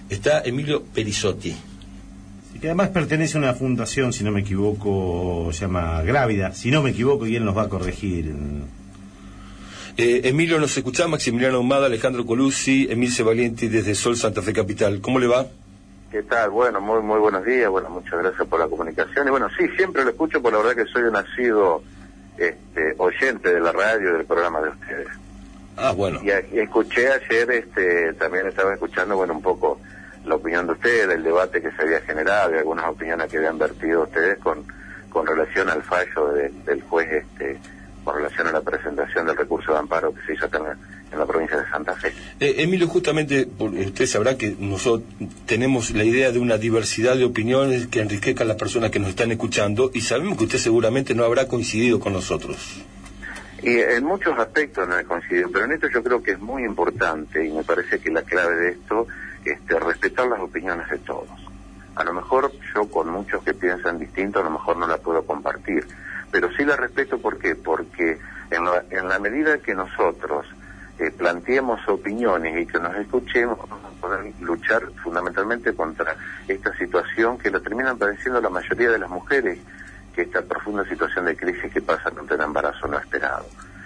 está Emilio Perizzotti. Y que además pertenece a una fundación, si no me equivoco, se llama Grávida, si no me equivoco, y él nos va a corregir. Emilio, nos escucha Maximiliano Ahumada, Alejandro Colucci, Emilce Valiente desde Sol Santa Fe Capital. ¿Cómo le va? ¿Qué tal? Bueno, muy buenos días. Bueno, muchas gracias por la comunicación. Y bueno, sí, siempre lo escucho, por la verdad que soy un nacido oyente de la radio y del programa de ustedes. Ah, bueno. Y escuché ayer, también estaba escuchando, bueno, un poco la opinión de ustedes, el debate que se había generado y algunas opiniones que habían vertido ustedes con relación al fallo del juez, con relación a la presentación del recurso de amparo que se hizo acá en la provincia de Santa Fe. Emilio, justamente, usted sabrá que nosotros tenemos la idea de una diversidad de opiniones que enriquezcan a las personas que nos están escuchando, y sabemos que usted seguramente no habrá coincidido con nosotros. Y en muchos aspectos no he coincidido, pero en esto yo creo que es muy importante, y me parece que la clave de esto es respetar las opiniones de todos. A lo mejor yo con muchos que piensan distinto, a lo mejor no la puedo compartir, pero sí la respeto. ¿Por qué? Porque en la medida que nosotros planteemos opiniones y que nos escuchemos, vamos a poder luchar fundamentalmente contra esta situación que la terminan padeciendo la mayoría de las mujeres, que esta profunda situación de crisis que pasa ante un embarazo no esperado.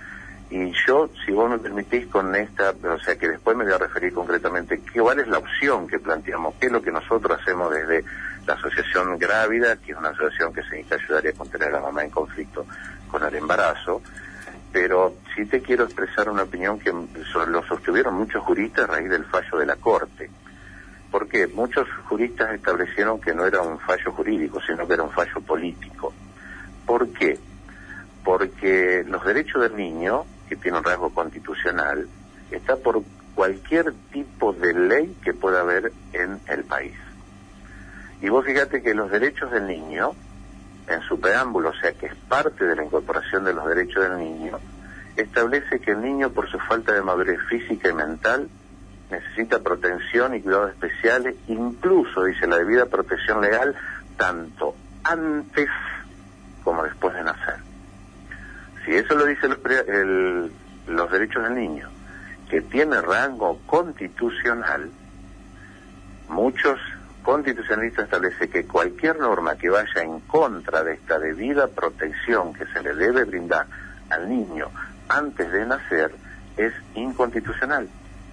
Y yo, si vos me permitís con esta, o sea que después me voy a referir concretamente cuál es la opción que planteamos, qué es lo que nosotros hacemos desde la Asociación Grávida, que es una asociación que se dedica a ayudar a contener a la mamá en conflicto con el embarazo. Pero sí te quiero expresar una opinión que lo sostuvieron muchos juristas a raíz del fallo de la Corte. Porque muchos juristas establecieron que no era un fallo jurídico, sino que era un fallo político. ¿Por qué? Porque los derechos del niño, que tiene un rasgo constitucional, está por cualquier tipo de ley que pueda haber en el país. Y vos fíjate que los derechos del niño, en su preámbulo, o sea que es parte de la incorporación de los derechos del niño, establece que el niño, por su falta de madurez física y mental, necesita protección y cuidados especiales, incluso, dice, la debida protección legal, tanto antes como después de nacer. Si eso lo dice los derechos del niño, que tiene rango constitucional, muchos constitucionalistas establecen que cualquier norma que vaya en contra de esta debida protección que se le debe brindar al niño antes de nacer es inconstitucional.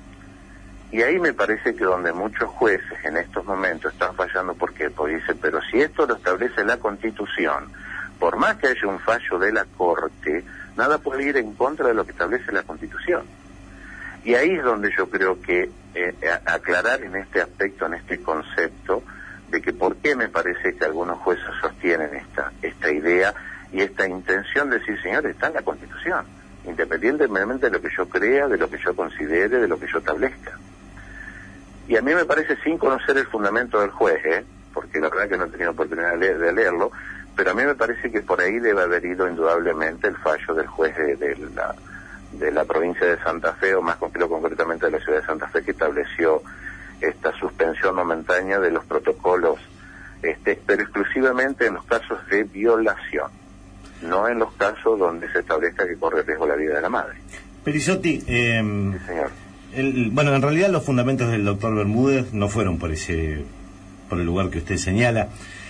Y ahí me parece que donde muchos jueces en estos momentos están fallando. ¿Por qué? Porque dicen, pero si esto lo establece la Constitución, por más que haya un fallo de la Corte, nada puede ir en contra de lo que establece la Constitución. Y ahí es donde yo creo que aclarar en este aspecto, en este concepto, de que por qué me parece que algunos jueces sostienen esta idea y esta intención de decir, señores, está en la Constitución, independientemente de lo que yo crea, de lo que yo considere, de lo que yo establezca. Y a mí me parece, sin conocer el fundamento del juez, porque la verdad que no he tenido oportunidad de leerlo, pero a mí me parece que por ahí debe haber ido indudablemente el fallo del juez de la provincia de Santa Fe, o más concretamente de la ciudad de Santa Fe, que estableció esta suspensión momentánea de los protocolos, pero exclusivamente en los casos de violación, no en los casos donde se establezca que corre riesgo la vida de la madre. Perizzotti, Sí, señor. Bueno, en realidad los fundamentos del doctor Bermúdez no fueron por el lugar que usted señala,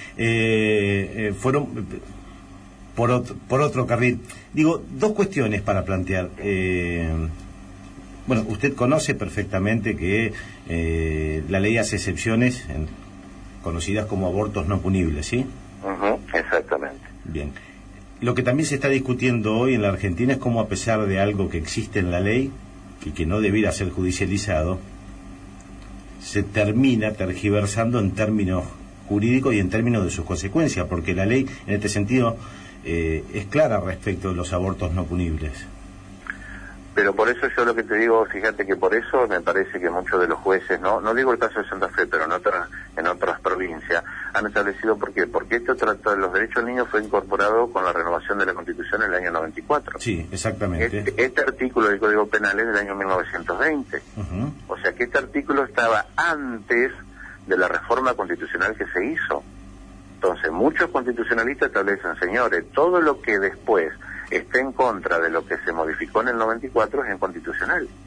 fueron por otro carril. Digo, dos cuestiones para plantear. Bueno, usted conoce perfectamente que la ley hace excepciones conocidas como abortos no punibles, ¿sí? Exactamente. Bien. Lo que también se está discutiendo hoy en la Argentina es cómo, a pesar de algo que existe en la ley y que no debiera ser judicializado, se termina tergiversando en términos jurídicos y en términos de sus consecuencias, porque la ley en este sentido es clara respecto de los abortos no punibles. Pero por eso yo lo que te digo, fíjate que por eso me parece que muchos de los jueces, no digo el caso de Santa Fe, pero en otras provincias, han establecido, ¿por qué? Porque este Tratado de los Derechos del Niño fue incorporado con la renovación de la Constitución en el año 94. Sí, exactamente. Este artículo del Código Penal es del año 1920. O sea que este artículo estaba antes de la reforma constitucional que se hizo. Entonces, muchos constitucionalistas establecen, señores, todo lo que después esté en contra de lo que se modificó en el 94 es inconstitucional.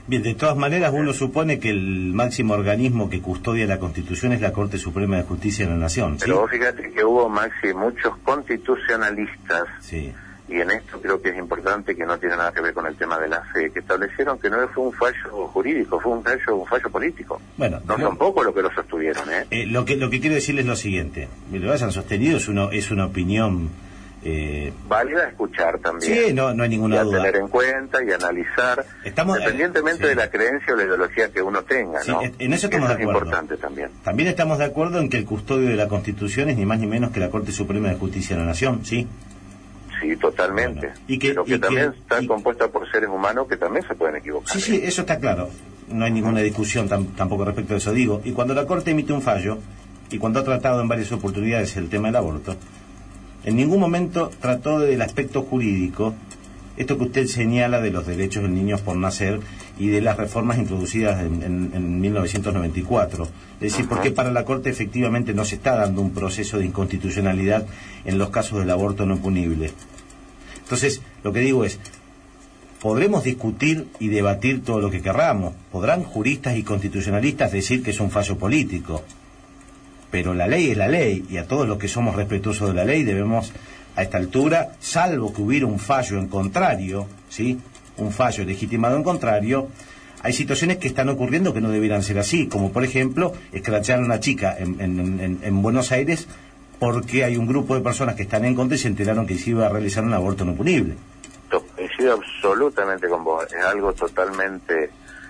Bien, de todas maneras uno supone que el máximo organismo que custodia la Constitución es la Corte Suprema de Justicia de la Nación, ¿sí? Pero vos fíjate que hubo, Maxi, muchos constitucionalistas, Sí. y en esto creo que es importante, que no tiene nada que ver con el tema de la fe, que establecieron que no fue un fallo jurídico, fue un fallo político. Bueno, no son pocos los que lo sostuvieron, ¿eh? Lo que quiero decirles es lo siguiente, lo hayan sostenido es una opinión válida a escuchar también. Sí, no hay ninguna duda. Y a tener en cuenta y analizar, independientemente sí, de la creencia o la ideología que uno tenga, sí, ¿no? En eso estamos de acuerdo. Es importante también. También estamos de acuerdo en que el custodio de la Constitución es ni más ni menos que la Corte Suprema de Justicia de la Nación, ¿sí? Sí, totalmente. Bueno, pero que también está compuesta por seres humanos que también se pueden equivocar. Sí, sí, eso está claro. No hay ninguna discusión tampoco respecto a eso. Digo, y cuando la Corte emite un fallo, y cuando ha tratado en varias oportunidades el tema del aborto, en ningún momento trató del aspecto jurídico, esto que usted señala de los derechos de niños por nacer y de las reformas introducidas en 1994. Es decir, porque para la Corte efectivamente no se está dando un proceso de inconstitucionalidad en los casos del aborto no punible. Entonces, lo que digo es, podremos discutir y debatir todo lo que querramos, podrán juristas y constitucionalistas decir que es un fallo político, pero la ley es la ley, y a todos los que somos respetuosos de la ley debemos, a esta altura, salvo que hubiera un fallo en contrario, ¿sí?, un fallo legitimado en contrario, hay situaciones que están ocurriendo que no debieran ser así, como por ejemplo, escrachar a una chica en Buenos Aires porque hay un grupo de personas que están en contra y se enteraron que se iba a realizar un aborto no punible. Coincido absolutamente con vos, es algo totalmente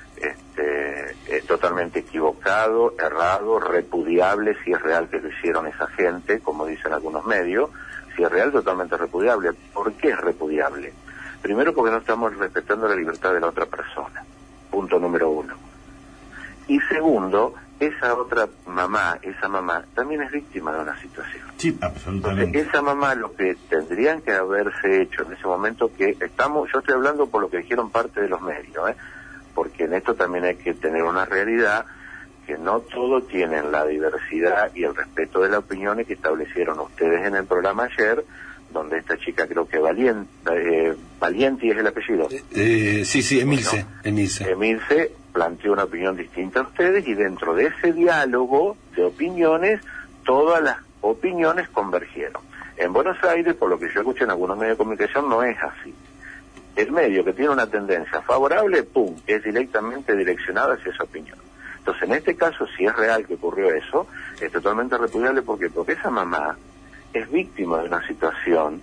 totalmente equivocado, errado, repudiable, si es real que lo hicieron esa gente, como dicen algunos medios. Si es real, totalmente repudiable. ¿Por qué es repudiable? Primero, porque no estamos respetando la libertad de la otra persona, punto número uno. Y segundo, esa mamá también es víctima de una situación. Sí, absolutamente. Entonces, esa mamá, lo que tendrían que haberse hecho en ese momento, yo estoy hablando por lo que dijeron parte de los medios, porque en esto también hay que tener una realidad, que no todos tienen la diversidad y el respeto de las opiniones que establecieron ustedes en el programa ayer, donde esta chica, creo que Valienti es el apellido. Sí, Emilce. Bueno, Emilce planteó una opinión distinta a ustedes, y dentro de ese diálogo de opiniones, todas las opiniones convergieron. En Buenos Aires, por lo que yo escuché en algunos medios de comunicación, no es así. El medio que tiene una tendencia favorable, ¡pum!, es directamente direccionado hacia esa opinión. Entonces, en este caso, si es real que ocurrió eso, es totalmente repudiable. Porque esa mamá es víctima de una situación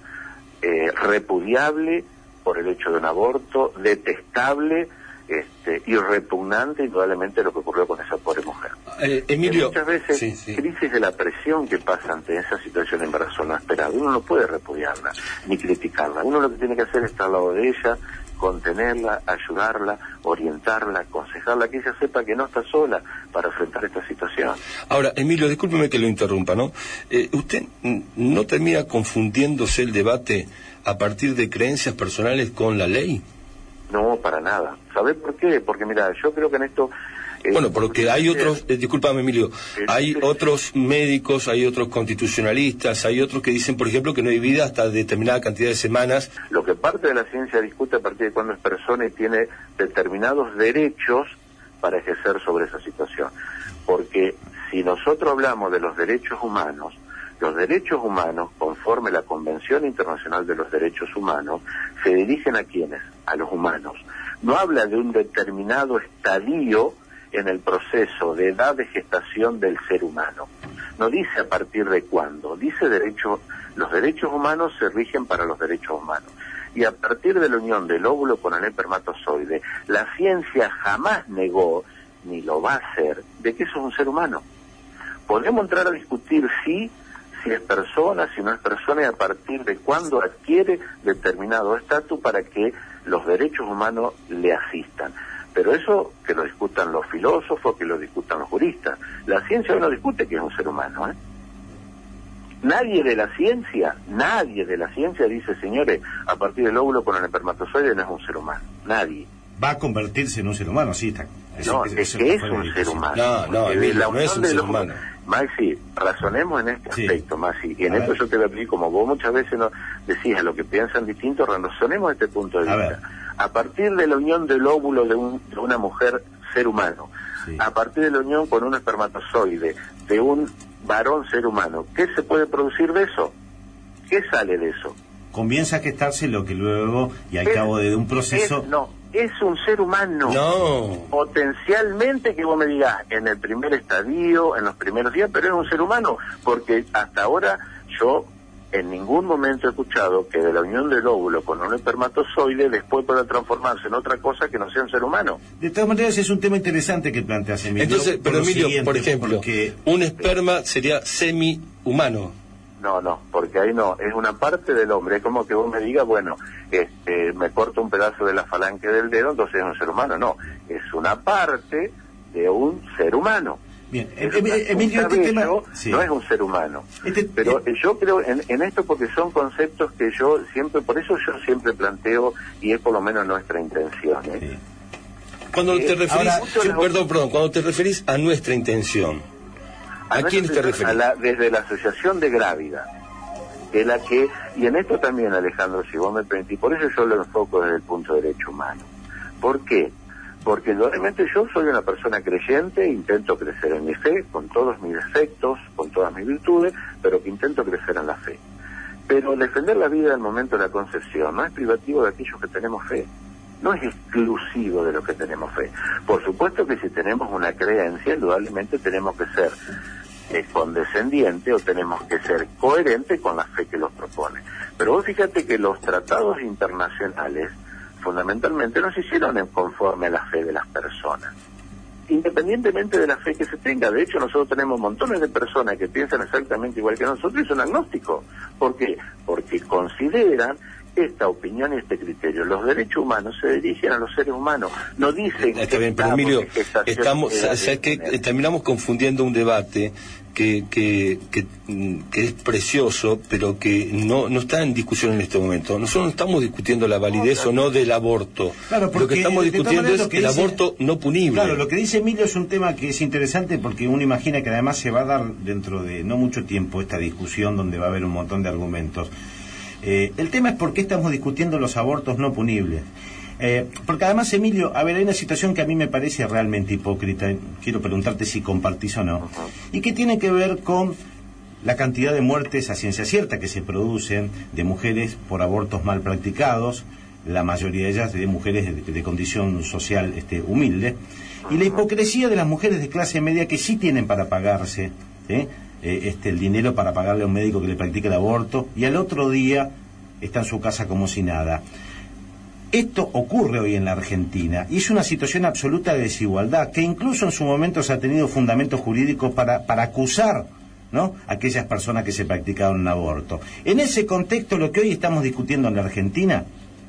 repudiable por el hecho de un aborto, detestable y repugnante, indudablemente, lo que ocurrió con esa pobre mujer. Emilio, muchas veces, crisis de la presión que pasa ante esa situación de embarazo no esperado, uno no puede repudiarla ni criticarla. Uno lo que tiene que hacer es estar al lado de ella, contenerla, ayudarla, orientarla, aconsejarla, que ella sepa que no está sola para enfrentar esta situación. Ahora, Emilio, discúlpeme que lo interrumpa, ¿no? ¿Usted no termina confundiéndose el debate a partir de creencias personales con la ley? No, para nada. ¿Sabés por qué? Porque mira, yo creo que en esto... Bueno, porque hay otros, discúlpame Emilio, hay otros médicos, hay otros constitucionalistas, hay otros que dicen, por ejemplo, que no hay vida hasta determinada cantidad de semanas. Lo que parte de la ciencia discute a partir de cuando es persona y tiene determinados derechos para ejercer sobre esa situación. Porque si nosotros hablamos de los derechos humanos, conforme la Convención Internacional de los Derechos Humanos, se dirigen a ¿quiénes? A los humanos. No habla de un determinado estadio en el proceso de edad de gestación del ser humano. No dice a partir de cuándo, dice los derechos humanos se rigen para los derechos humanos. Y a partir de la unión del óvulo con el espermatozoide, la ciencia jamás negó, ni lo va a hacer, de que eso es un ser humano. Podemos entrar a discutir si es persona, si no es persona, y a partir de cuándo adquiere determinado estatus para que los derechos humanos le asistan. Pero eso que lo discutan los filósofos, que lo discutan los juristas. La ciencia hoy no discute que es un ser humano, Nadie de la ciencia dice, señores, a partir del óvulo con el espermatozoide no es un ser humano. Nadie. Va a convertirse en un ser humano, sí, está. No, es que es un ser humano. No, Emilio, no es un ser humano. Maxi, razonemos en este aspecto, Maxi, y en esto yo te voy a pedir, como vos muchas veces no decís a lo que piensan distintos, razonemos este punto de vista. A partir de la unión del óvulo de una mujer ser humano, sí, a partir de la unión con un espermatozoide de un varón ser humano, ¿qué se puede producir de eso? ¿Qué sale de eso? comienza a gestarse lo que luego, y al cabo de un proceso... Es un ser humano. No. Potencialmente, que vos me digas, en el primer estadio, en los primeros días, pero es un ser humano, porque hasta ahora yo en ningún momento he escuchado que de la unión del óvulo con un espermatozoide después pueda transformarse en otra cosa que no sea un ser humano. De todas maneras es un tema interesante que planteas, Emilio. Entonces, pero Emilio, siguiente, por ejemplo, porque... un esperma sería semi-humano. No, porque ahí no, es una parte del hombre, es como que vos me digas, bueno, me corto un pedazo de la falange del dedo, entonces es un ser humano. No, es una parte de un ser humano. Bien, Emilio, este tema... Sí. No es un ser humano. Pero yo creo en esto porque son conceptos que yo siempre, por eso yo siempre planteo, y es por lo menos nuestra intención. Sí. Cuando te referís, ahora, perdón, cuando te referís a nuestra intención, ¿a quién te referís? Desde la Asociación de Grávida, que es la que, y en esto también, Alejandro, si vos me permitís, por eso yo lo enfoco desde el punto de derecho humano. ¿Por qué? Porque realmente yo soy una persona creyente, intento crecer en mi fe, con todos mis defectos, con todas mis virtudes, pero que intento crecer en la fe. Pero defender la vida en el momento de la concepción no es privativo de aquellos que tenemos fe. No es exclusivo de los que tenemos fe. Por supuesto que si tenemos una creencia, indudablemente tenemos que ser condescendiente o tenemos que ser coherente con la fe que los propone. Pero vos fíjate que los tratados internacionales fundamentalmente no se hicieron conforme a la fe de las personas, independientemente de la fe que se tenga. De hecho, nosotros tenemos montones de personas que piensan exactamente igual que nosotros y son agnósticos. ¿Por qué? Porque consideran esta opinión y este criterio. Los derechos humanos se dirigen a los seres humanos, no dicen... Está bien, pero Emilio, terminamos confundiendo un debate que es precioso, pero que no está en discusión en este momento. Nosotros no estamos discutiendo la validez o no del aborto. Claro, lo que estamos discutiendo es el aborto no punible. Claro, lo que dice Emilio es un tema que es interesante porque uno imagina que además se va a dar dentro de no mucho tiempo esta discusión donde va a haber un montón de argumentos. El tema es por qué estamos discutiendo los abortos no punibles. Porque además, Emilio, a ver, hay una situación que a mí me parece realmente hipócrita, quiero preguntarte si compartís o no, y que tiene que ver con la cantidad de muertes a ciencia cierta que se producen de mujeres por abortos mal practicados, la mayoría de ellas de mujeres de condición social humilde, y la hipocresía de las mujeres de clase media que sí tienen para pagarse el dinero para pagarle a un médico que le practique el aborto, y al otro día está en su casa como si nada. Esto ocurre hoy en la Argentina y es una situación absoluta de desigualdad que incluso en su momento se ha tenido fundamentos jurídicos para acusar, ¿no?, a aquellas personas que se practicaron un aborto. En ese contexto, lo que hoy estamos discutiendo en la Argentina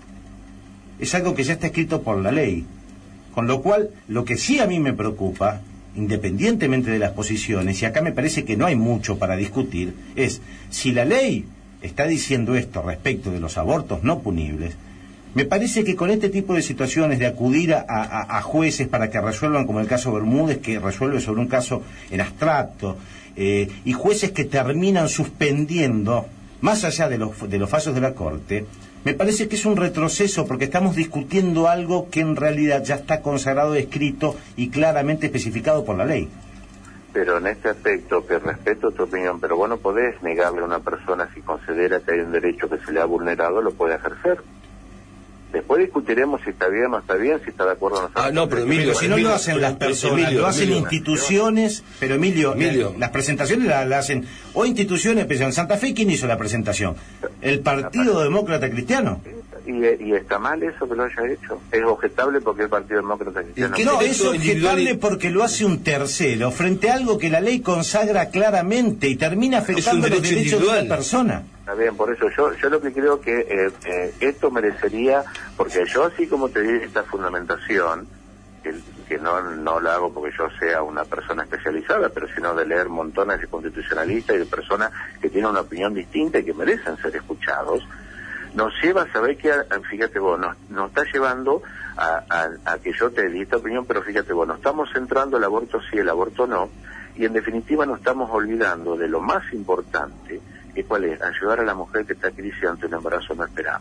es algo que ya está escrito por la ley, con lo cual lo que sí a mí me preocupa, independientemente de las posiciones, y acá me parece que no hay mucho para discutir, es si la ley está diciendo esto respecto de los abortos no punibles. Me parece que con este tipo de situaciones de acudir a jueces para que resuelvan, como el caso Bermúdez, que resuelve sobre un caso en abstracto, y jueces que terminan suspendiendo, más allá de los fallos de la Corte, me parece que es un retroceso porque estamos discutiendo algo que en realidad ya está consagrado, escrito y claramente especificado por la ley. Pero en este aspecto, que respeto tu opinión, pero vos no podés negarle a una persona si considera que hay un derecho que se le ha vulnerado, lo puede ejercer. Después discutiremos si está bien o no está bien, si está de acuerdo o no está. No, pero Emilio, si no lo hacen las personas, lo hacen instituciones, pero Emilio, las presentaciones las hacen o instituciones, pero en Santa Fe, ¿quién hizo la presentación? El Partido Demócrata Cristiano. ¿Y está mal eso que lo haya hecho? ¿Es objetable porque el Partido Demócrata Cristiano? No, es objetable porque lo hace un tercero, frente a algo que la ley consagra claramente y termina afectando los derechos de una persona. Está bien, por eso yo lo que creo que esto merecería, porque yo así como te di esta fundamentación, que no la hago porque yo sea una persona especializada, pero sino de leer montones de constitucionalistas y de personas que tienen una opinión distinta y que merecen ser escuchados, nos lleva a saber que, fíjate vos, nos está llevando a que yo te di esta opinión, pero fíjate vos, nos estamos centrando el aborto sí, el aborto no, y en definitiva nos estamos olvidando de lo más importante, que cuál es, ayudar a la mujer que está en crisis ante un embarazo no esperado.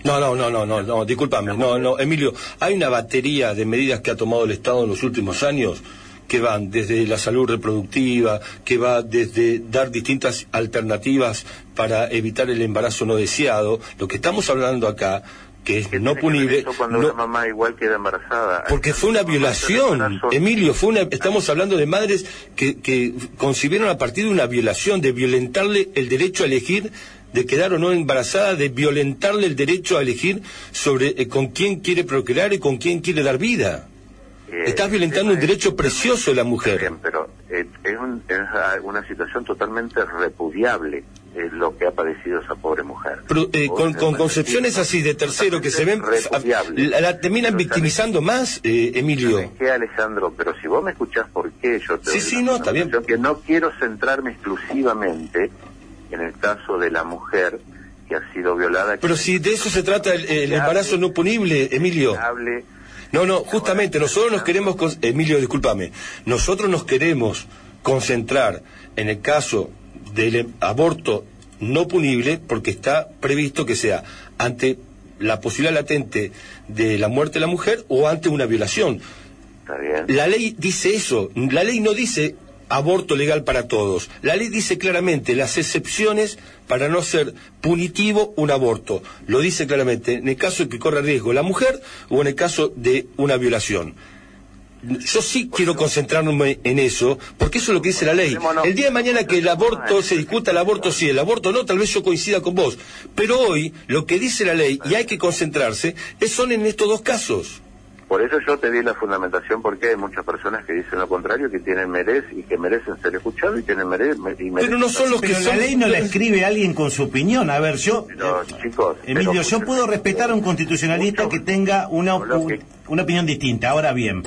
No, discúlpame, no, Emilio, hay una batería de medidas que ha tomado el Estado en los últimos años que van desde la salud reproductiva, que va desde dar distintas alternativas para evitar el embarazo no deseado. Lo que estamos hablando acá, que es no punible, cuando una mamá igual queda embarazada, porque fue una violación, Emilio, estamos hablando de madres que concibieron a partir de una violación, de violentarle el derecho a elegir de quedar o no embarazada, de violentarle el derecho a elegir sobre con quién quiere procrear y con quién quiere dar vida. Estás violentando un derecho precioso de la mujer. Bien, pero es una situación totalmente repudiable lo que ha padecido esa pobre mujer. Pero, con concepciones así de tercero que se ven, la terminan victimizando más, Emilio. ¿Qué, Alejandro? Pero si vos me escuchás, ¿por qué yo te está bien. Que no quiero centrarme exclusivamente en el caso de la mujer que ha sido violada. Pero si de eso se trata el embarazo no punible, Emilio. No, justamente, nosotros nos queremos, Emilio, discúlpame, nosotros nos queremos concentrar en el caso del aborto no punible, porque está previsto que sea ante la posibilidad latente de la muerte de la mujer o ante una violación. Está bien. La ley dice eso, la ley no dice aborto legal para todos. La ley dice claramente las excepciones para no ser punitivo un aborto. Lo dice claramente en el caso de que corra riesgo la mujer o en el caso de una violación. Yo sí quiero concentrarme en eso, porque eso es lo que dice la ley. El día de mañana que el aborto se discuta, el aborto sí, el aborto no, tal vez yo coincida con vos. Pero hoy lo que dice la ley, y hay que concentrarse, son en estos dos casos. Por eso yo te di la fundamentación, porque hay muchas personas que dicen lo contrario, que merecen ser escuchados y pero no son los que la ley no la escribe alguien con su opinión. A ver, chicos, Emilio, yo puedo respetar a un constitucionalista que tenga una opinión distinta. Ahora bien,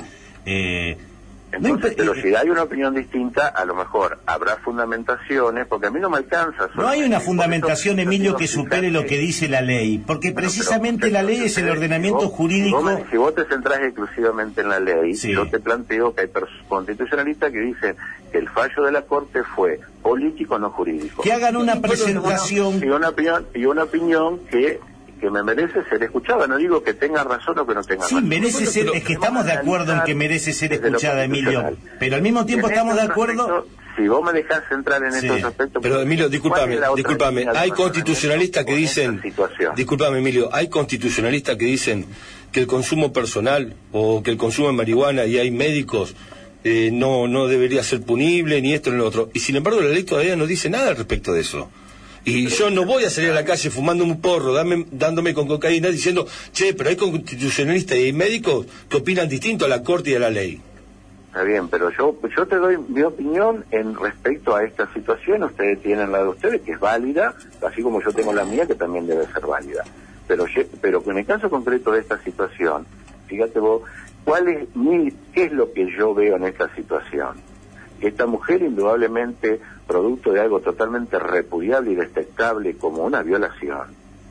entonces, pero si hay una opinión distinta, a lo mejor habrá fundamentaciones, porque a mí no me alcanza. No hay una fundamentación, Emilio, que supere lo que dice la ley, porque precisamente la ley es el ordenamiento jurídico. Si vos te centrás exclusivamente en la ley, sí, yo te planteo que hay constitucionalistas que dicen que el fallo de la Corte fue político, no jurídico. Que hagan una presentación. Y una opinión que me merece ser escuchada. No digo que tenga razón o que no tenga razón. Sí, merece ser, es que estamos de acuerdo en que merece ser escuchada, Emilio, pero al mismo tiempo estamos de acuerdo. Si vos me dejás entrar en estos aspectos... Pero Emilio, discúlpame, hay constitucionalistas que dicen... Discúlpame, Emilio, hay constitucionalistas que dicen que el consumo personal o que el consumo de marihuana, y hay médicos, no debería ser punible, ni esto ni lo otro. Y sin embargo la ley todavía no dice nada al respecto de eso. Y yo no voy a salir a la calle fumando un porro, dándome con cocaína, diciendo, pero hay constitucionalistas y hay médicos que opinan distinto a la Corte y a la ley. Está bien, pero yo te doy mi opinión en respecto a esta situación. Ustedes tienen la de ustedes, que es válida, así como yo tengo la mía, que también debe ser válida. Pero en el caso concreto de esta situación, fíjate vos, ¿qué es lo que yo veo en esta situación? Esta mujer, indudablemente, producto de algo totalmente repudiable y detestable como una violación,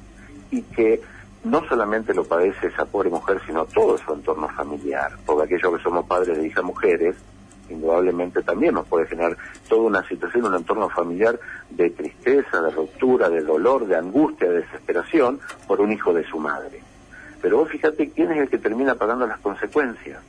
y que no solamente lo padece esa pobre mujer, sino todo su entorno familiar, porque aquellos que somos padres de hijas mujeres, indudablemente también nos puede generar toda una situación, un entorno familiar de tristeza, de ruptura, de dolor, de angustia, de desesperación por un hijo de su madre. Pero vos fíjate quién es el que termina pagando las consecuencias.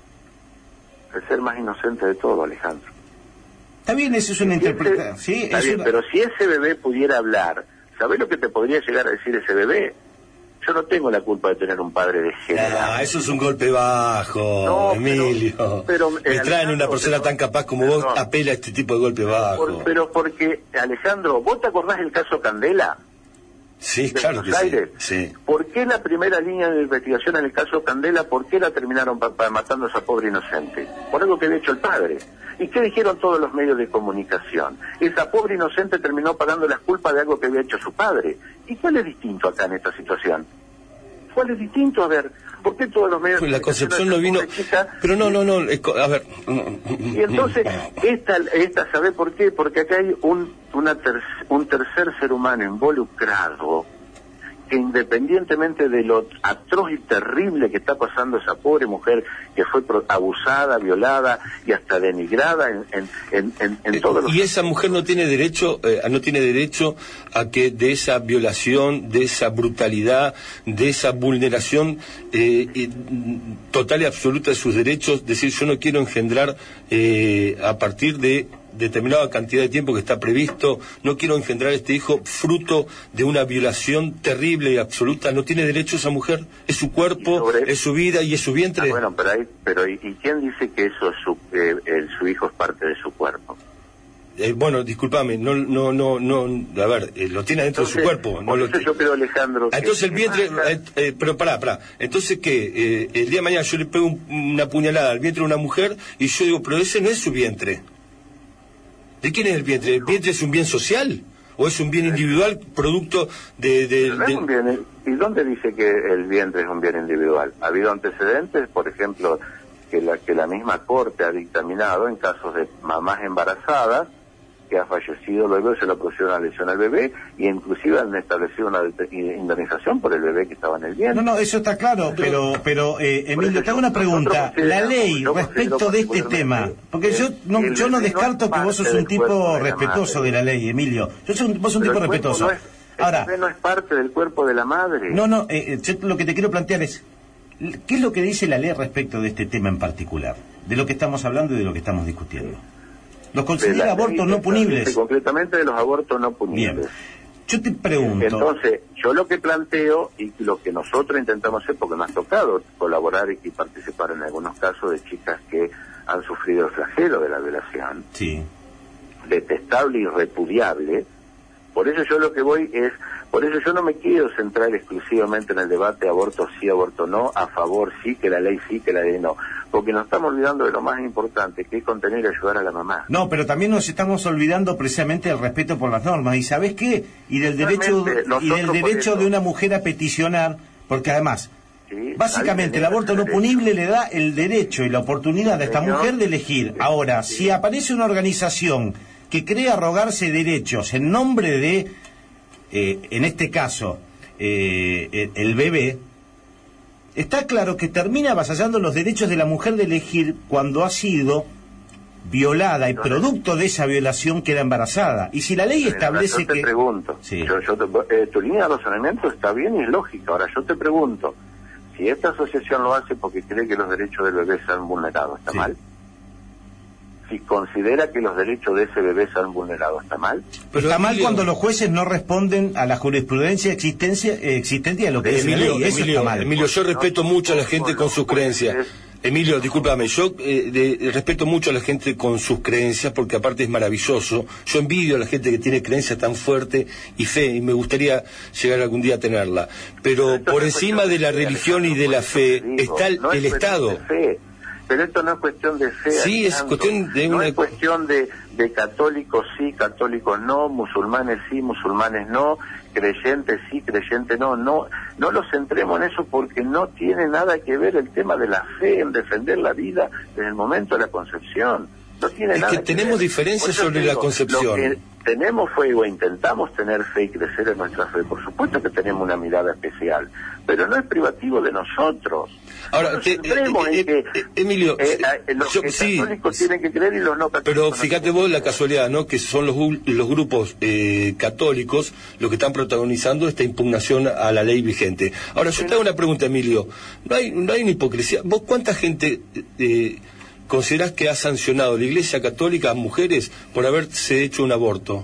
El ser más inocente de todo, Alejandro. Está bien, eso es una interpretación. Sí, está bien, pero si ese bebé pudiera hablar, ¿sabés lo que te podría llegar a decir ese bebé? Yo no tengo la culpa de tener un padre degenerado. Eso es un golpe bajo, Emilio. Pero me traen una persona tan capaz como vos, apela a este tipo de golpe bajo. Pero porque, Alejandro, ¿vos te acordás del caso Candela? Sí, claro que sí. ¿Por qué la primera línea de investigación en el caso Candela, por qué la terminaron matando a esa pobre inocente? Por algo que había hecho el padre. ¿Y qué dijeron todos los medios de comunicación? Esa pobre inocente terminó pagando las culpas de algo que había hecho su padre. ¿Y cuál es distinto acá en esta situación? ¿Cuál es distinto? A ver, ¿por qué todos los medios... Pues la concepción no vino... Pero no, a ver... Y entonces, esta ¿sabe por qué? Porque acá hay un tercer ser humano involucrado que independientemente de lo atroz y terrible que está pasando esa pobre mujer que fue abusada, violada y hasta denigrada en todos los... Y esa mujer no tiene derecho a que de esa violación, de esa brutalidad, de esa vulneración total y absoluta de sus derechos, decir yo no quiero engendrar a partir de determinada cantidad de tiempo que está previsto, no quiero engendrar este hijo fruto de una violación terrible y absoluta. ¿No tiene derecho esa mujer? Es su cuerpo, es su vida y es su vientre. Bueno, ¿y quién dice que eso su hijo es parte de su cuerpo? Bueno, discúlpame, no, a ver, lo tiene dentro de su cuerpo. No yo creo, Alejandro... Entonces el vientre, pero pará, entonces ¿qué? El día de mañana yo le pego una puñalada al vientre de una mujer y yo digo, pero ese no es su vientre. ¿De quién es el vientre? ¿El vientre es un bien social? ¿O es un bien individual producto ¿Y dónde dice que el vientre es un bien individual? ¿Ha habido antecedentes, por ejemplo, que la misma Corte ha dictaminado en casos de mamás embarazadas que ha fallecido luego se le produjo una lesión al bebé y inclusive han establecido una indemnización por el bebé que estaba en el vientre? No, eso está claro, pero Emilio, te hago una pregunta. La ley respecto de este tema, porque yo no descarto que vos sos un tipo respetuoso de la ley, Emilio. Vos sos un tipo respetuoso. Ahora, el bebé no es parte del cuerpo de la madre. No, yo lo que te quiero plantear es, ¿qué es lo que dice la ley respecto de este tema en particular? De lo que estamos hablando y de lo que estamos discutiendo. Los considera abortos no punibles. Concretamente de los abortos no punibles. Bien. Yo te pregunto. Entonces, yo lo que planteo y lo que nosotros intentamos hacer, porque me ha tocado colaborar y participar en algunos casos de chicas que han sufrido el flagelo de la violación, sí, detestable y repudiable. Por eso yo lo que voy es, por eso yo no me quiero centrar exclusivamente en el debate aborto sí, aborto no, a favor sí, que la ley sí, que la ley no, porque nos estamos olvidando de lo más importante, que es contener y ayudar a la mamá. No, pero también nos estamos olvidando precisamente del respeto por las normas, y ¿sabés qué? Y del derecho de una mujer a peticionar, porque además, sí, básicamente el aborto no punible le da el derecho y la oportunidad a esta mujer de elegir. Ahora, si aparece una organización que cree arrogarse derechos en nombre de, en este caso, el bebé, está claro que termina avasallando los derechos de la mujer de elegir cuando ha sido violada y producto de esa violación queda embarazada. Y si la ley establece que... Yo te pregunto, sí. Tu línea de razonamiento está bien y es lógica. Ahora yo te pregunto, si esta asociación lo hace porque cree que los derechos del bebé se han vulnerado, ¿está mal? Si considera que los derechos de ese bebé se han vulnerado, ¿está mal? Pero está mal cuando los jueces no responden a la jurisprudencia existente y a lo que dice la ley. Eso está mal. Emilio, yo respeto mucho a la gente con sus creencias. Emilio, discúlpame, yo respeto mucho a la gente con sus creencias porque aparte es maravilloso. Yo envidio a la gente que tiene creencias tan fuerte y fe, y me gustaría llegar algún día a tenerla. Pero por encima de la religión y de la fe está el Estado. Pero esto no es cuestión de fe. Sí, es cuestión de no es cuestión de católicos sí, católicos no, musulmanes sí, musulmanes no, creyentes sí, creyentes no. No nos centremos en eso porque no tiene nada que ver el tema de la fe en defender la vida desde el momento de la concepción. No tiene nada que ver. Tenemos diferencias sobre la concepción. Lo que tenemos fe o intentamos tener fe y crecer en nuestra fe. Por supuesto que tenemos una mirada especial, pero no es privativo de nosotros. Ahora, Emilio, los católicos tienen que creer y los no católicos. Pero fíjate vos la casualidad, ¿no? Que son los grupos católicos los que están protagonizando esta impugnación a la ley vigente. Ahora, yo te hago una pregunta, Emilio. No hay una hipocresía. ¿Vos cuánta gente considerás que ha sancionado la Iglesia Católica a mujeres por haberse hecho un aborto?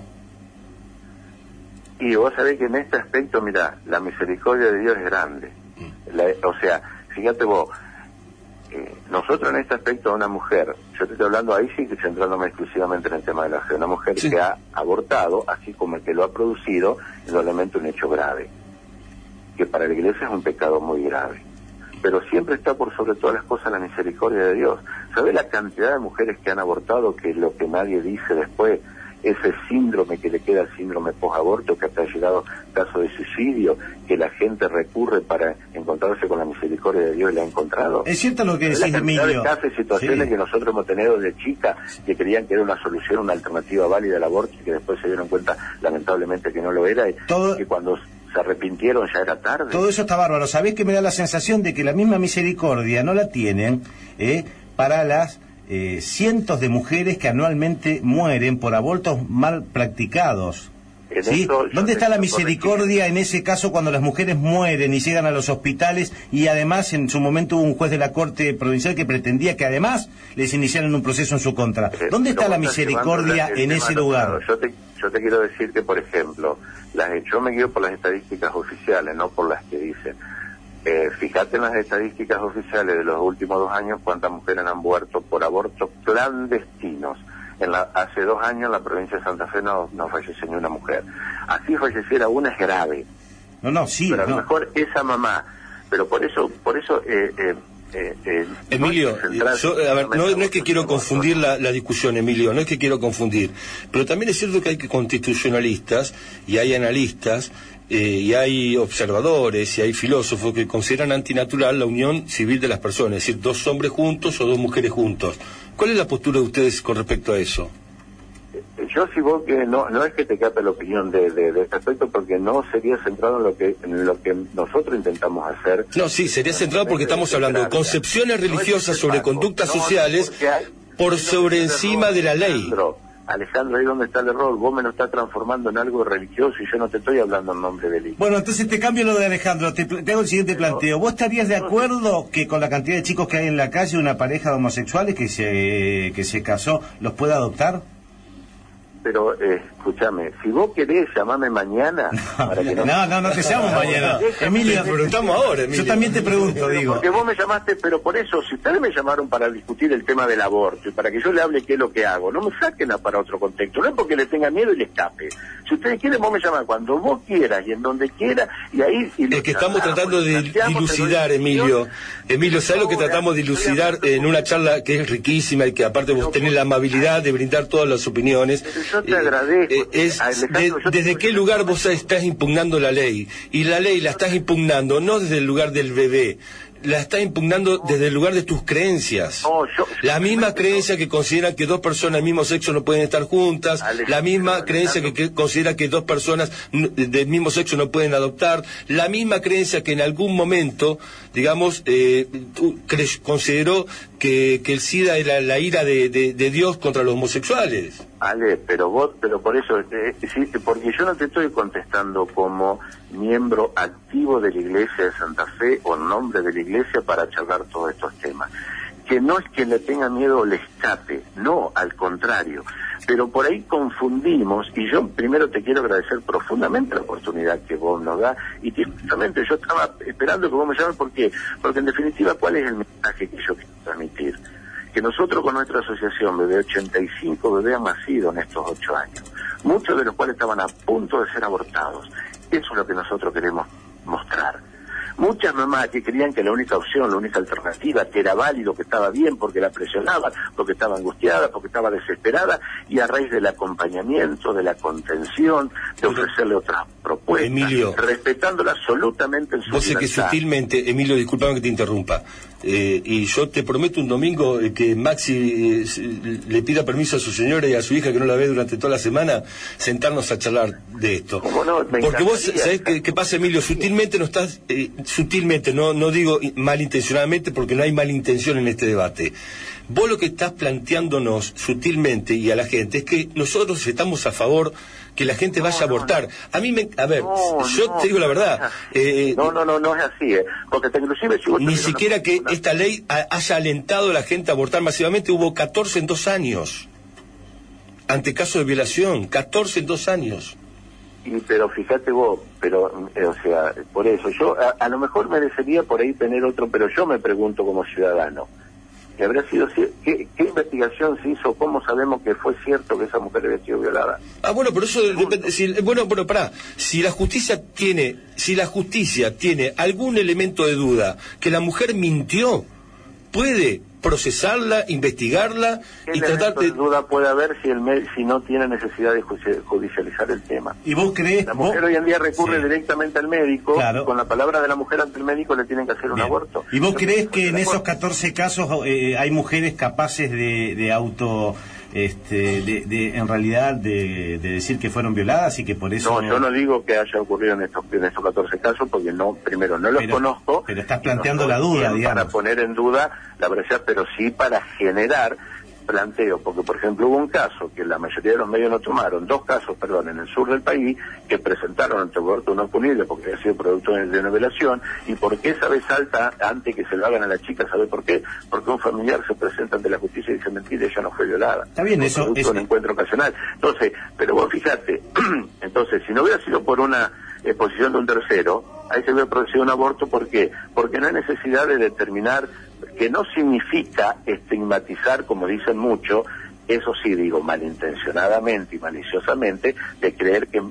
Y vos sabés que en este aspecto, mirá, la misericordia de Dios es grande. Fíjate vos, nosotros en este aspecto, una mujer, yo te estoy hablando ahí sí que centrándome exclusivamente en el tema de la fe, una mujer sí, que ha abortado, así como el que lo ha producido, indudablemente un hecho grave, que para la Iglesia es un pecado muy grave. Pero siempre está por sobre todas las cosas la misericordia de Dios. ¿Sabés la cantidad de mujeres que han abortado que lo que nadie dice después? Ese síndrome que le queda el síndrome posaborto, que hasta ha llegado caso de suicidio, que la gente recurre para encontrarse con la misericordia de Dios y la ha encontrado. Es cierto lo que decís, Emilio. La cantidad de casos y situaciones que nosotros hemos tenido de chicas que creían que era una solución, una alternativa válida al aborto y que después se dieron cuenta lamentablemente que no lo era, y que cuando se arrepintieron ya era tarde. Todo eso está bárbaro. ¿Sabés que me da la sensación de que la misma misericordia no la tienen para las cientos de mujeres que anualmente mueren por abortos mal practicados? ¿Sí? ¿Dónde está la misericordia en ese caso cuando las mujeres mueren y llegan a los hospitales y además en su momento hubo un juez de la Corte Provincial que pretendía que además les iniciaran un proceso en su contra? ¿Dónde está la misericordia en ese lugar? Yo te quiero decir que, por ejemplo, yo me guío por las estadísticas oficiales, no por las que dicen. Fíjate en las estadísticas oficiales de los últimos 2 años cuántas mujeres han muerto por abortos clandestinos. Hace 2 años en la provincia de Santa Fe no falleció ni una mujer. Así falleciera una es grave. Sí. Pero a lo mejor esa mamá, pero por eso Emilio, no es que quiero confundir la discusión, Emilio, no es que quiero confundir, pero también es cierto que hay constitucionalistas y hay analistas y hay observadores y hay filósofos que consideran antinatural la unión civil de las personas, es decir, 2 hombres juntos o 2 mujeres juntos. ¿Cuál es la postura de ustedes con respecto a eso? Yo si vos que no es que te capa la opinión de este aspecto, porque no sería centrado en lo que nosotros intentamos hacer. No, sí, sería centrado porque estamos hablando de concepciones religiosas sobre conductas sociales por sobre encima de la ley. Alejandro, ahí donde está el error, vos me lo estás transformando en algo religioso y yo no te estoy hablando en nombre del hijo. Bueno, entonces te cambio lo de Alejandro, te hago el siguiente planteo. ¿Vos estarías de acuerdo que con la cantidad de chicos que hay en la calle, una pareja de homosexuales que se casó, los pueda adoptar? Pero, escúchame, si vos querés llamarme mañana... No te llamo mañana. Emilio, te preguntamos ahora, Emilio. Yo también te pregunto, digo. Porque vos me llamaste, pero por eso, si ustedes me llamaron para discutir el tema del aborto y para que yo le hable qué es lo que hago, no me saquen para otro contexto, no es porque le tenga miedo y le escape. Si ustedes quieren, vos me llaman cuando vos quieras y en donde quieras, y ahí... Es que estamos tratando de dilucidar, Emilio. Emilio, ¿sabes lo que tratamos de dilucidar en una charla que es riquísima y que aparte vos tenés la amabilidad de brindar todas las opiniones? Yo te agradezco. ¿Desde qué lugar vos estás impugnando la ley? Y la ley la estás impugnando no desde el lugar del bebé, la estás impugnando desde el lugar de tus creencias. La misma creencia que considera que 2 personas del mismo sexo no pueden estar juntas, la misma creencia que considera que 2 personas del mismo sexo no pueden adoptar, la misma creencia que en algún momento, digamos, consideró que el SIDA era la ira de Dios contra los homosexuales. Ale, pero por eso, sí, porque yo no te estoy contestando como miembro activo de la Iglesia de Santa Fe o en nombre de la Iglesia para charlar todos estos temas. Que no es que le tenga miedo o le escape, no, al contrario. Pero por ahí confundimos, y yo primero te quiero agradecer profundamente la oportunidad que vos nos das, y justamente yo estaba esperando que vos me llames, porque en definitiva, ¿cuál es el mensaje que yo quiero transmitir? Que nosotros con nuestra asociación Bebé 85 bebés han nacido en estos 8 años, muchos de los cuales estaban a punto de ser abortados. Eso es lo que nosotros queremos mostrar. Muchas mamás que creían que la única opción, la única alternativa, que era válido, que estaba bien porque la presionaban, porque estaba angustiada, porque estaba desesperada, y a raíz del acompañamiento, de la contención, de ofrecerle otras propuestas, Emilio, respetándola absolutamente en su vos sé que sutilmente, Emilio, discúlpame que te interrumpa, y yo te prometo un domingo que Maxi le pida permiso a su señora y a su hija, que no la ve durante toda la semana, sentarnos a charlar de esto. No, porque vos sabés qué pasa, Emilio, sutilmente no estás... sutilmente, no digo malintencionadamente porque no hay malintención en este debate. Vos lo que estás planteándonos sutilmente y a la gente es que nosotros estamos a favor que la gente vaya a abortar. A mí yo te digo la verdad. No es así, porque inclusive si vos ni siquiera que esta ley haya alentado a la gente a abortar masivamente. Hubo 14 en 2 años. Ante caso de violación, 14 en 2 años. Pero fíjate vos, o sea, por eso, yo a lo mejor merecería por ahí tener otro, pero yo me pregunto como ciudadano, ¿qué habrá sido, qué investigación se hizo? ¿Cómo sabemos que fue cierto que esa mujer había sido violada? Bueno, pero eso depende, pará, si la justicia tiene algún elemento de duda que la mujer mintió, puede procesarla, investigarla y tratar de... duda puede haber si no tiene necesidad de judicializar el tema. ¿Y vos crees? La mujer hoy en día recurre directamente al médico, claro. Con la palabra de la mujer ante el médico le tienen que hacer un aborto. ¿Y vos crees que en esos 14 casos hay mujeres capaces de en realidad de decir que fueron violadas y que por eso... No, yo no digo que haya ocurrido en estos 14 casos porque primero no los conozco. Pero estás planteando la duda, digamos. Para poner en duda la veracidad, pero sí para generar planteo, porque por ejemplo hubo un caso que la mayoría de los medios no tomaron, dos casos, en el sur del país, que presentaron ante aborto no punible porque había sido producto de una violación. ¿Y por qué esa vez salta antes que se lo hagan a la chica? ¿Sabe por qué? Porque un familiar se presenta ante la justicia y dice mentira, ella no fue violada. Está bien, eso es un encuentro ocasional. Entonces, pero vos fíjate, entonces si no hubiera sido por una exposición de un tercero, ahí se hubiera producido un aborto. ¿Por qué? Porque no hay necesidad de determinar, que no significa estigmatizar, como dicen mucho, eso sí digo, malintencionadamente y maliciosamente, de creer que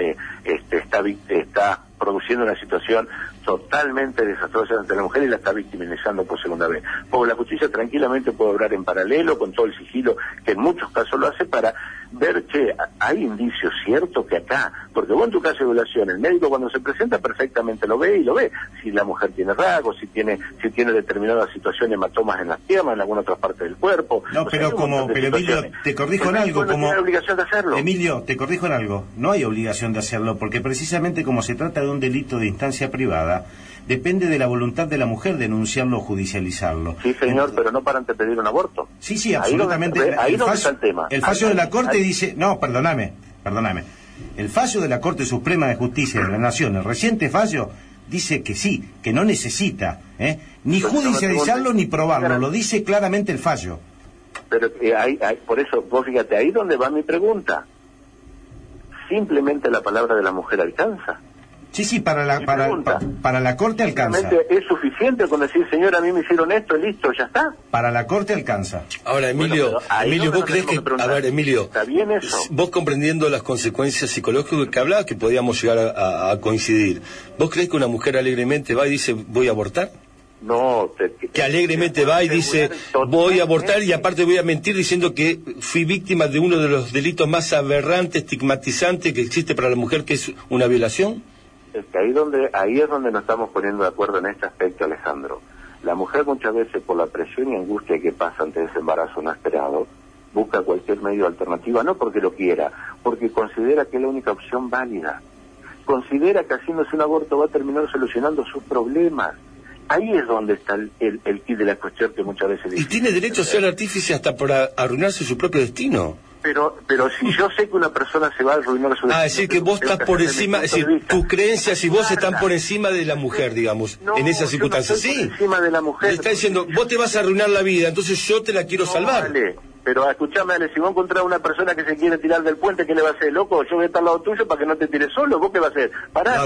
está produciendo una situación totalmente desastrosa ante la mujer y la está victimizando por segunda vez. Porque la justicia tranquilamente puede obrar en paralelo, con todo el sigilo que en muchos casos lo hace, para ver que hay indicios ciertos que acá, porque vos en tu caso de violación, el médico cuando se presenta perfectamente lo ve, si la mujer tiene rasgos, si tiene determinadas situaciones, hematomas en las piernas, en alguna otra parte del cuerpo. No, pero Emilio, te corrijo en algo, no tiene obligación de hacerlo. Emilio, te corrijo en algo, no hay obligación de hacerlo, porque precisamente como se trata de un delito de instancia privada, depende de la voluntad de la mujer denunciarlo o judicializarlo. Sí, señor, pero no para antepedir un aborto. Sí, absolutamente. Ahí no está el tema. El fallo de la Corte dice... No, perdóname. El fallo de la Corte Suprema de Justicia de la Nación, el reciente fallo, dice que sí, que no necesita ni judicializarlo ni probarlo, lo dice claramente el fallo. Pero por eso, vos fíjate, ahí donde va mi pregunta. Simplemente la palabra de la mujer alcanza. Sí, para la Corte alcanza. ¿Es suficiente con decir, señor, a mí me hicieron esto, listo, ya está? Para la Corte alcanza. Ahora, Emilio, ¿vos crees que... A ver, Emilio, ¿está bien eso? Vos comprendiendo las consecuencias psicológicas que hablaba, que podíamos llegar a coincidir, ¿vos crees que una mujer alegremente va y dice, voy a abortar? No, que alegremente va y dice, voy a abortar y aparte voy a mentir diciendo que fui víctima de uno de los delitos más aberrantes, estigmatizantes que existe para la mujer, que es una violación. Es que ahí es donde nos estamos poniendo de acuerdo en este aspecto, Alejandro. La mujer muchas veces, por la presión y angustia que pasa ante ese embarazo no esperado, busca cualquier medio alternativa, no porque lo quiera, porque considera que es la única opción válida. Considera que haciéndose un aborto va a terminar solucionando sus problemas. Ahí es donde está el quid de la cuestión que muchas veces... Y tiene derecho a ser artífice hasta para arruinarse su propio destino. Pero si yo sé que una persona se va a arruinar su destino... Es decir, que vos estás por encima, es decir, tus creencias y vos están por encima de la mujer, digamos, en esas circunstancias. No, por encima de la mujer. Le está diciendo, vos te vas a arruinar la vida, entonces yo te la quiero salvar. Vale. Pero escuchame, Ale, si vos encontrás una persona que se quiere tirar del puente, ¿qué le va a hacer, loco? Yo voy a estar al lado tuyo para que no te tires solo. ¿Vos qué vas a hacer?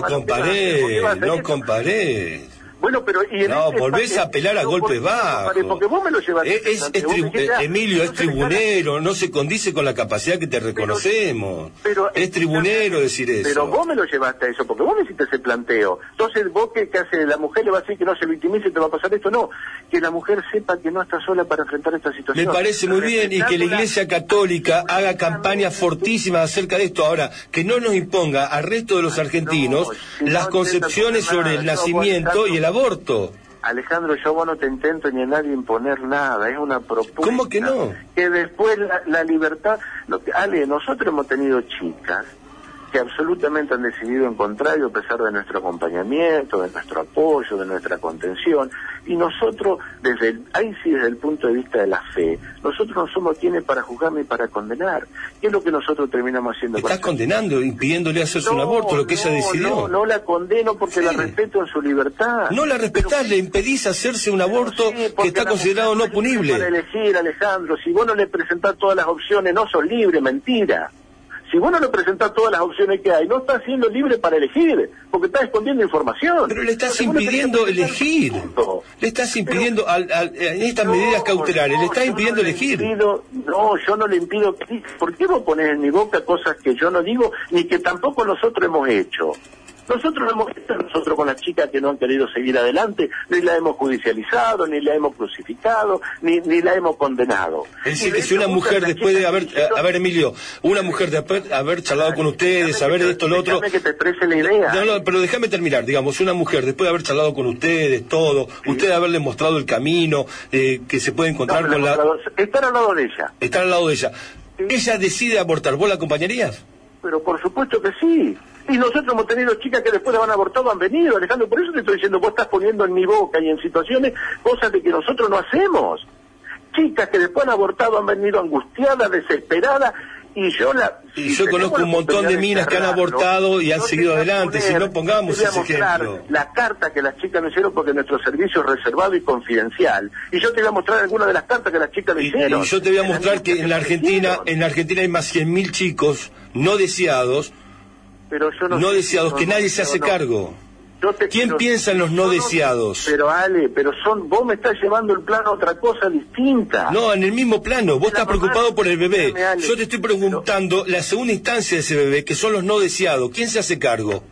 No comparés. Bueno, pero... volvés a apelar a golpes bajos. Porque vos me lo llevaste. Emilio, es tribunero, no se condice con la capacidad que te reconocemos. Es tribunero decir eso. Pero vos me lo llevaste a eso, porque vos me hiciste ese planteo. Entonces, ¿vos qué hace? ¿La mujer le va a decir que no se victimice y te va a pasar esto? No, que la mujer sepa que no está sola para enfrentar esta situación. Me parece muy bien, y que la Iglesia Católica haga campañas fortísimas acerca de esto. Ahora, que no nos imponga al resto de los argentinos las concepciones sobre el nacimiento y el aborto. Alejandro, yo vos no te intento ni a nadie imponer nada, es una propuesta. ¿Cómo que no? Que después la libertad... Ale, nosotros hemos tenido chicas que absolutamente han decidido en contrario a pesar de nuestro acompañamiento, de nuestro apoyo, de nuestra contención, y nosotros, desde el punto de vista de la fe, nosotros no somos quienes para juzgar ni para condenar. ¿Qué es lo que nosotros terminamos haciendo? Estás condenando, impidiéndole hacerse un aborto, lo que ella decidió. No la condeno porque la respeto en su libertad. No la respetás, le impedís hacerse un aborto que está considerado no punible. Para elegir, Alejandro, si vos no le presentás todas las opciones, no sos libre, mentira. Si vos no le presentás todas las opciones que hay, no estás siendo libre para elegir, porque estás escondiendo información. Pero le estás impidiendo elegir. Le estás impidiendo, en estas medidas cautelares, le estás impidiendo elegir. No, yo no le impido. ¿Por qué vos ponés en mi boca cosas que yo no digo, ni que tampoco nosotros hemos hecho? Nosotros lo hemos visto, nosotros con las chicas que no han querido seguir adelante, ni la hemos judicializado, ni la hemos crucificado, ni la hemos condenado. Es decir, que si una mujer después de haber, a ver, Emilio, una mujer de haber charlado con ustedes, saber esto, lo otro... Déjame que te exprese la idea. No, pero déjame terminar, digamos, una mujer después de haber charlado con ustedes, todo, ustedes haberle mostrado el camino, que se puede encontrar con la... Estar al lado de ella. Estar al lado de ella. Ella decide abortar, ¿vos la acompañarías? Pero por supuesto que sí. Y nosotros hemos tenido chicas que después de haber abortado han venido, Alejandro. Por eso te estoy diciendo, vos estás poniendo en mi boca y en situaciones cosas de que nosotros no hacemos. Chicas que después han abortado han venido angustiadas, desesperadas, y yo conozco un montón de minas que han abortado y han seguido adelante. Si no, pongamos ese ejemplo. La carta que las chicas me hicieron, porque nuestro servicio es reservado y confidencial. Y yo te voy a mostrar algunas de las cartas que las chicas me hicieron. Y yo te voy a mostrar que en la Argentina hay más 100.000 chicos no deseados, pero yo no deseados, que nadie se hace cargo. ¿Quién piensa en los no deseados? Pero Ale, vos me estás llevando el plano a otra cosa distinta. No, en el mismo plano. Vos estás preocupado por el bebé. Yo te estoy preguntando la segunda instancia de ese bebé, que son los no deseados. ¿Quién se hace cargo?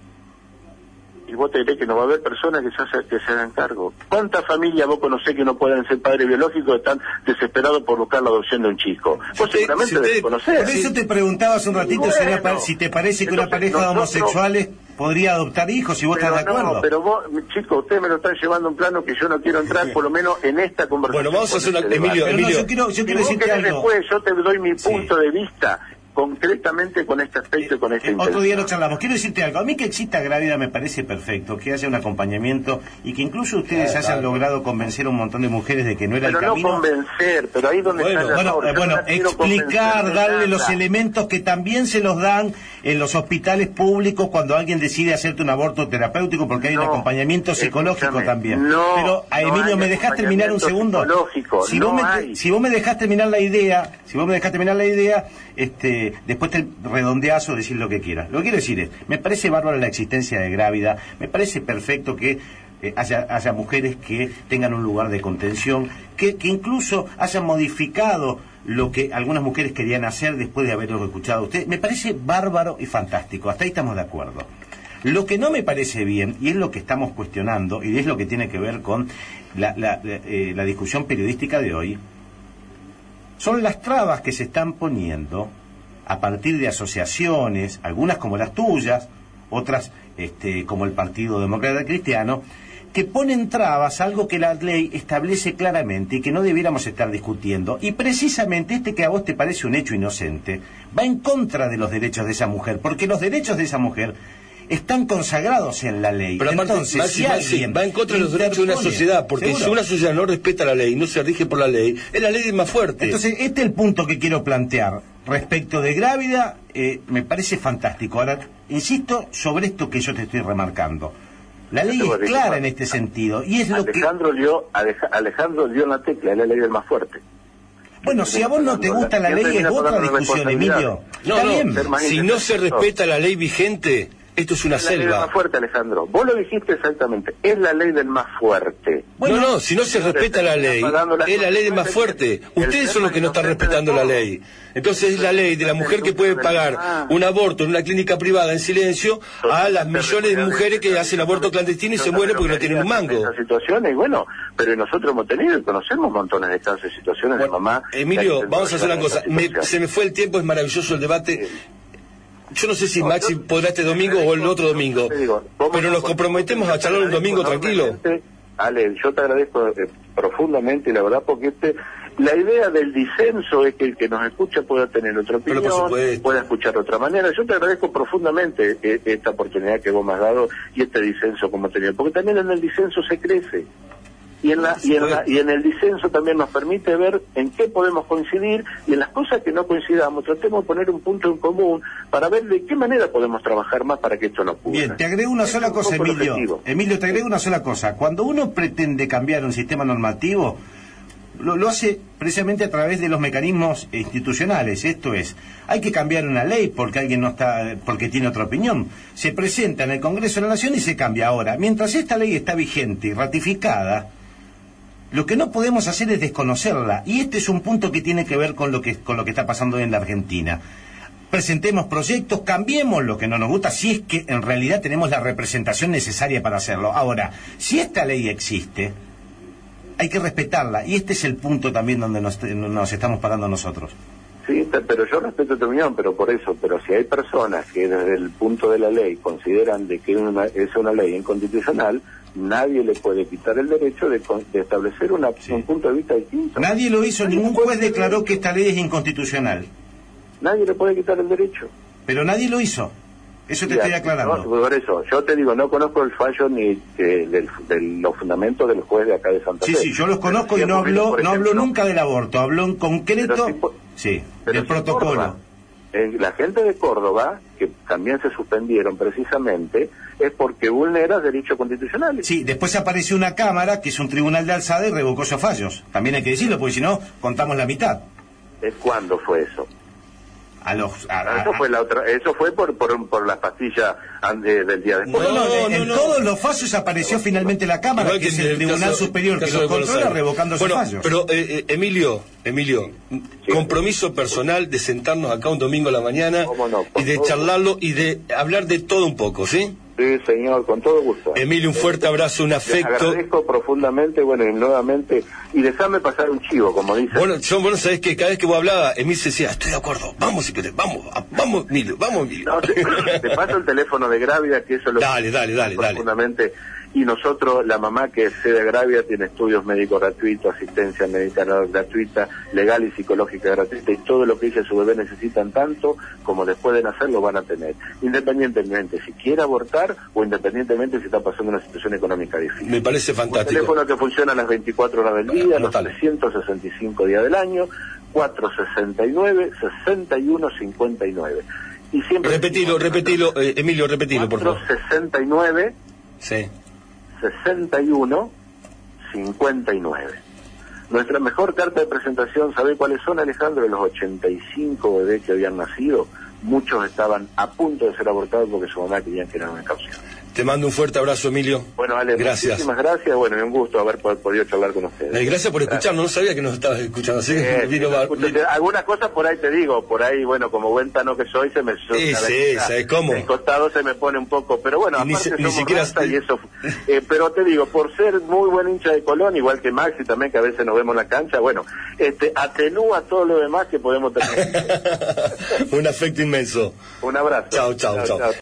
Y vos te crees que no va a haber personas que se hagan cargo. ¿Cuántas familias vos conocés que no pueden ser padres biológicos, están desesperados por buscar la adopción de un chico? Vos seguramente debes conocer. Por eso te preguntaba hace un ratito si te parece que una pareja de homosexuales podría adoptar hijos, si vos estás de acuerdo. No, pero vos, chicos, ustedes me lo están llevando a un plano que yo no quiero entrar, por lo menos en esta conversación. Bueno, vamos a hacer una... Emilio, yo quiero decirte algo. Después yo te doy mi punto de vista, concretamente con este aspecto y con este interés. Otro día lo charlamos. Quiero decirte algo. A mí que exista Grávida me parece perfecto, que haya un acompañamiento y que incluso ustedes hayan logrado convencer a un montón de mujeres de que no era el camino. Pero no convencer, pero ahí donde bueno, explicar, darle los elementos que también se los dan en los hospitales públicos cuando alguien decide hacerte un aborto terapéutico, porque hay un acompamiento psicológico también. Pero a Emilio, ¿me dejás terminar un segundo? Si vos me dejás terminar la idea, después te redondeazo, decir lo que quieras. Lo que quiero decir es, me parece bárbara la existencia de Grávida, me parece perfecto que haya mujeres que tengan un lugar de contención, que incluso hayan modificado lo que algunas mujeres querían hacer después de haberlo escuchado a usted. Me parece bárbaro y fantástico, hasta ahí estamos de acuerdo. Lo que no me parece bien, y es lo que estamos cuestionando, y es lo que tiene que ver con la discusión periodística de hoy, son las trabas que se están poniendo a partir de asociaciones, algunas como las tuyas, otras como el Partido Demócrata Cristiano, que ponen trabas a algo que la ley establece claramente y que no debiéramos estar discutiendo. Y precisamente que a vos te parece un hecho inocente va en contra de los derechos de esa mujer, porque los derechos de esa mujer están consagrados en la ley. Pero aparte, entonces, si alguien va en contra de los derechos de una sociedad, porque ¿seguro? Si una sociedad no respeta la ley, no se rige por la ley, es la ley del más fuerte. Entonces, este es el punto que quiero plantear. Respecto de Grávida, me parece fantástico. Ahora, insisto sobre esto que yo te estoy remarcando. La ley es clara en este sentido, y es lo que... Alejandro dio la tecla, es la ley del más fuerte. Bueno, si a vos no te gusta la ley, es otra discusión, Emilio. Si no se respeta la ley vigente... Esto es una selva. Es la ley del más fuerte, Alejandro. Vos lo dijiste exactamente. Es la ley del más fuerte. Bueno, si no se respeta la ley, es la ley del más fuerte. Ustedes son los que no están respetando la ley. Entonces es la ley de la mujer que puede pagar un aborto en una clínica privada en silencio a las millones de mujeres que hacen aborto clandestino y se mueren porque no tienen un mango. Esas situaciones, bueno, pero nosotros hemos tenido y conocemos montones de casos y situaciones de mamá. Emilio, vamos a hacer una cosa. Se me fue el tiempo, es maravilloso el debate. Yo no sé si Maxi podrá este domingo o el otro domingo, pero nos comprometemos a charlar un domingo tranquilo. Ale, yo te agradezco profundamente, la verdad, porque la idea del disenso es que el que nos escucha pueda tener otra opinión, pueda escuchar de otra manera. Yo te agradezco profundamente esta oportunidad que vos me has dado y este disenso como tenido, porque también en el disenso se crece. Y en el disenso también nos permite ver en qué podemos coincidir y en las cosas que no coincidamos tratemos de poner un punto en común para ver de qué manera podemos trabajar más para que esto no ocurra. Bien, te agrego una sola cosa, Emilio. Emilio, te agrego una sola cosa. Cuando uno pretende cambiar un sistema normativo, lo hace precisamente a través de los mecanismos institucionales. Esto es, hay que cambiar una ley porque alguien no está, porque tiene otra opinión. Se presenta en el Congreso de la Nación y se cambia. Ahora, mientras esta ley está vigente y ratificada, lo que no podemos hacer es desconocerla, y este es un punto que tiene que ver con lo que está pasando en la Argentina. presentemos proyectos, cambiemos lo que no nos gusta, si es que en realidad tenemos la representación necesaria para hacerlo. Ahora, si esta ley existe, hay que respetarla, y este es el punto también donde nos estamos parando nosotros. Sí, pero yo respeto tu opinión, pero si hay personas que desde el punto de la ley consideran de que es una ley inconstitucional, nadie le puede quitar el derecho de establecer un punto de vista distinto. Nadie lo hizo, ningún juez declaró que esta ley es inconstitucional. Nadie le puede quitar el derecho. Pero nadie lo hizo. Eso te estoy aclarando. No, por eso, yo te digo, no conozco el fallo ni de los fundamentos del juez de acá de Santa Fe. Sí, yo los conozco y no habló nunca del aborto, habló en concreto del protocolo. Córdoba, la gente de Córdoba, que también se suspendieron precisamente, es porque vulnera derechos constitucionales. Sí, después apareció una cámara, que es un tribunal de alzada, y revocó esos fallos. También hay que decirlo, porque si no, contamos la mitad. ¿Cuándo fue eso? Eso fue por las pastillas del día después. En todos los fallos apareció finalmente la Cámara, que es el Tribunal Superior que los controla, revocando esos fallos. Pero Emilio, sí, compromiso personal de sentarnos acá un domingo a la mañana y de charlarlo y de hablar de todo un poco, ¿sí? Sí, señor, con todo gusto. Emilio, un fuerte abrazo, un afecto. Les agradezco profundamente, y nuevamente, y déjame pasar un chivo, como dice. Bueno, sabés que cada vez que vos hablabas, Emilio decía, estoy de acuerdo, vamos si querés, vamos, Emilio. No, te paso el teléfono de Gravia, que eso lo... Dale. Profundamente. Y nosotros, la mamá que es sede Gravia, tiene estudios médicos gratuitos, asistencia médica gratuita, legal y psicológica gratuita, y todo lo que ella y su bebé necesitan tanto como después de nacer lo van a tener, independientemente si quiere abortar o independientemente si está pasando una situación económica difícil. Me parece fantástico. Un teléfono que funciona las 24 horas del día, los 365 días del año, 469-6159. Y siempre... Repetilo, Emilio, por favor. 469 sí. 61-59. Nuestra mejor carta de presentación, ¿sabe cuáles son, Alejandro? De los 85 bebés que habían nacido, muchos estaban a punto de ser abortados porque su mamá querían que eran una caución. Te mando un fuerte abrazo, Emilio. Bueno, Ale, gracias. Muchísimas gracias, y un gusto haber podido charlar con ustedes. Gracias por escucharnos, no sabía que nos estabas escuchando, así que algunas cosas por ahí te digo, como buen tano que soy, se me ¿sabes cómo? El costado se me pone un poco, pero bueno, aparte ni siquiera y eso, pero te digo, por ser muy buen hincha de Colón, igual que Maxi también, que a veces nos vemos en la cancha, atenúa todo lo demás que podemos tener. Un afecto inmenso. Un abrazo. Chao.